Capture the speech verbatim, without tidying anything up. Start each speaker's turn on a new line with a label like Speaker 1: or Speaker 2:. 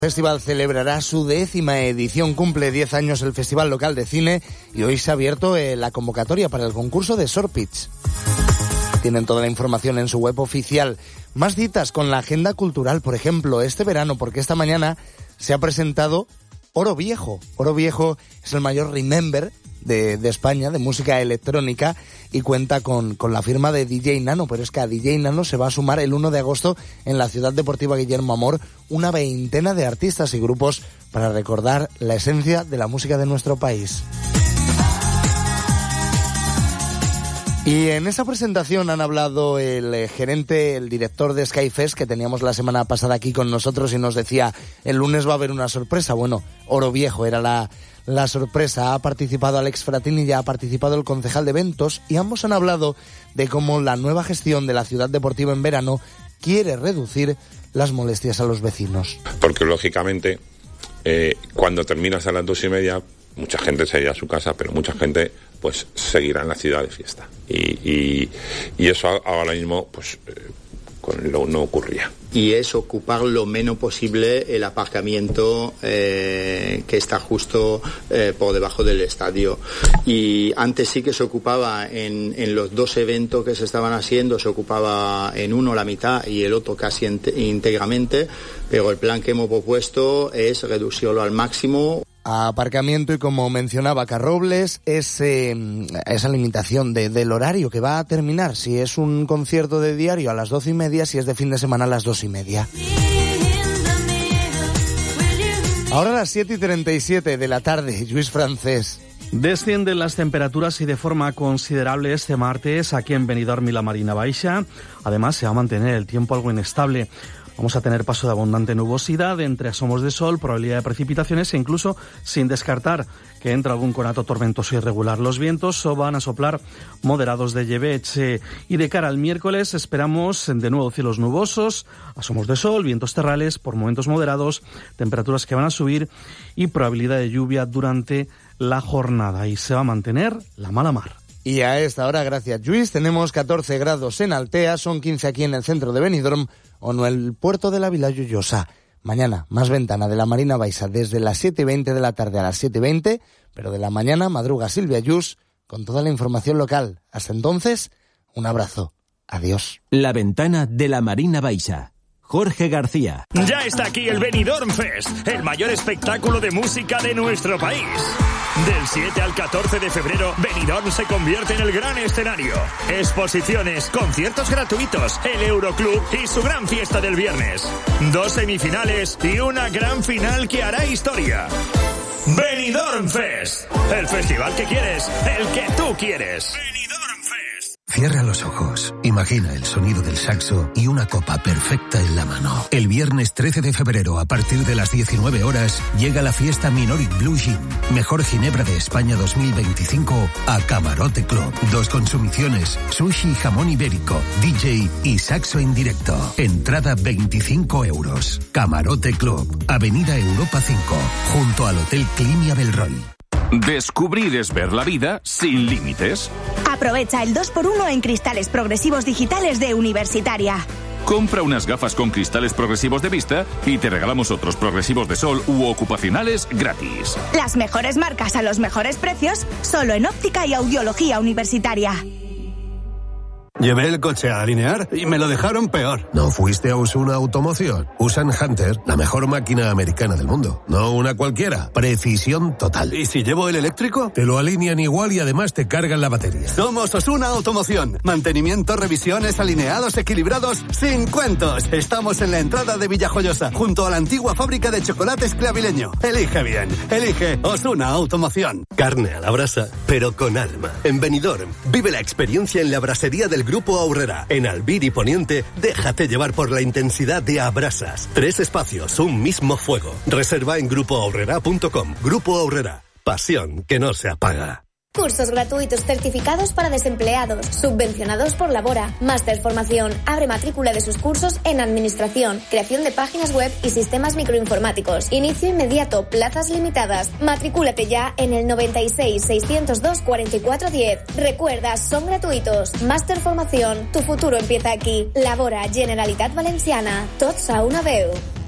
Speaker 1: El festival celebrará su décima edición, cumple diez años el Festival Local de Cine y hoy se ha abierto eh, la convocatoria para el concurso de Short Pitch. Tienen toda la información en su web oficial. Más citas con la agenda cultural, por ejemplo, este verano, porque esta mañana se ha presentado Oro Viejo. Oro Viejo es el mayor remember de, de España, de música electrónica, y cuenta con, con la firma de D J Nano, pero es que a D J Nano se va a sumar el uno de agosto en la Ciudad Deportiva Guillermo Amor una veintena de artistas y grupos para recordar la esencia de la música de nuestro país. Y en esa presentación han hablado el gerente, el director de Skyfest, que teníamos la semana pasada aquí con nosotros, y nos decía, el lunes va a haber una sorpresa. Bueno, Oro Viejo era la, la sorpresa. Ha participado Alex Fratini, ya ha participado el concejal de eventos, y ambos han hablado de cómo la nueva gestión de la Ciudad Deportiva en verano quiere reducir las molestias a los vecinos.
Speaker 2: Porque lógicamente, eh, cuando terminas a las dos y media, mucha gente se irá a su casa, pero mucha gente pues seguirá en la ciudad de fiesta. Y, y, y eso ahora mismo pues eh, con lo, no ocurría.
Speaker 3: Y es ocupar lo menos posible el aparcamiento eh, que está justo eh, por debajo del estadio. Y antes sí que se ocupaba en, en los dos eventos que se estaban haciendo, se ocupaba en uno la mitad y el otro casi ent- íntegramente, pero el plan que hemos propuesto es reducirlo al máximo.
Speaker 1: Aparcamiento y, como mencionaba Carrobles, ese, esa limitación de, del horario que va a terminar, si es un concierto de diario a las doce y media, si es de fin de semana a las dos y media. Ahora a las siete y treinta y siete de la tarde, Lluís Francés.
Speaker 4: Descienden las temperaturas y de forma considerable este martes aquí en Benidorm y la Marina Baixa. Además, se va a mantener el tiempo algo inestable. Vamos a tener paso de abundante nubosidad, entre asomos de sol, probabilidad de precipitaciones e incluso sin descartar que entre algún conato tormentoso irregular. Los vientos van a soplar moderados de lleveche y de cara al miércoles esperamos de nuevo cielos nubosos, asomos de sol, vientos terrales por momentos moderados, temperaturas que van a subir y probabilidad de lluvia durante la jornada, y se va a mantener la mala mar.
Speaker 1: Y a esta hora, gracias Lluís, tenemos catorce grados en Altea, son quince aquí en el centro de Benidorm o en el puerto de la Vila Lloyosa. Mañana, más ventana de la Marina Baixa desde las siete y veinte de la tarde a las siete y veinte, pero de la mañana madruga Silvia Yus con toda la información local. Hasta entonces, un abrazo. Adiós.
Speaker 5: La ventana de la Marina Baixa. Jorge García.
Speaker 6: Ya está aquí el Benidorm Fest, el mayor espectáculo de música de nuestro país. Del siete al catorce de febrero, Benidorm se convierte en el gran escenario. Exposiciones, conciertos gratuitos, el Euroclub y su gran fiesta del viernes. Dos semifinales y una gran final que hará historia. Benidorm Fest, el festival que quieres, el que tú quieres. Benidorm Fest.
Speaker 7: Cierra los ojos, imagina el sonido del saxo y una copa perfecta en la mano. El viernes trece de febrero, a partir de las diecinueve horas, llega la fiesta Minoric Blue Gin, mejor ginebra de España dos mil veinticinco, a Camarote Club. Dos consumiciones, sushi y jamón ibérico, D J y saxo en directo. Entrada veinticinco euros. Camarote Club, Avenida Europa cinco, junto al Hotel Clinia Belroy.
Speaker 8: Descubrir es ver la vida sin límites.
Speaker 9: Aprovecha el dos por uno en cristales progresivos digitales de Universitaria.
Speaker 8: Compra unas gafas con cristales progresivos de vista y te regalamos otros progresivos de sol u ocupacionales gratis.
Speaker 9: Las mejores marcas a los mejores precios, solo en óptica y audiología Universitaria.
Speaker 10: Llevé el coche a alinear y me lo dejaron peor.
Speaker 7: ¿No fuiste a Osuna Automoción? Usan Hunter, la mejor máquina americana del mundo. No una cualquiera. Precisión total.
Speaker 10: ¿Y si llevo el eléctrico?
Speaker 7: Te lo alinean igual y además te cargan la batería.
Speaker 10: Somos Osuna Automoción. Mantenimiento, revisiones, alineados, equilibrados, sin cuentos. Estamos en la entrada de Villajoyosa, junto a la antigua fábrica de chocolates Clavileño. Elige bien. Elige Osuna Automoción.
Speaker 11: Carne a la brasa, pero con alma. En Benidorm, vive la experiencia en la brasería del Grupo Aurrera. En Albir y Poniente, déjate llevar por la intensidad de Abrasas. Tres espacios, un mismo fuego. Reserva en grupo aurrera punto com. Grupo Aurrera. Pasión que no se apaga.
Speaker 12: Cursos gratuitos certificados para desempleados, subvencionados por Labora. Máster Formación. Abre matrícula de sus cursos en Administración, creación de páginas web y sistemas microinformáticos. Inicio inmediato, plazas limitadas. Matricúlate ya en el noventa y seis, seiscientos dos, cuarenta y cuatro diez. Recuerda, son gratuitos. Máster Formación. Tu futuro empieza aquí. Labora, Generalitat Valenciana. Tots a una veu.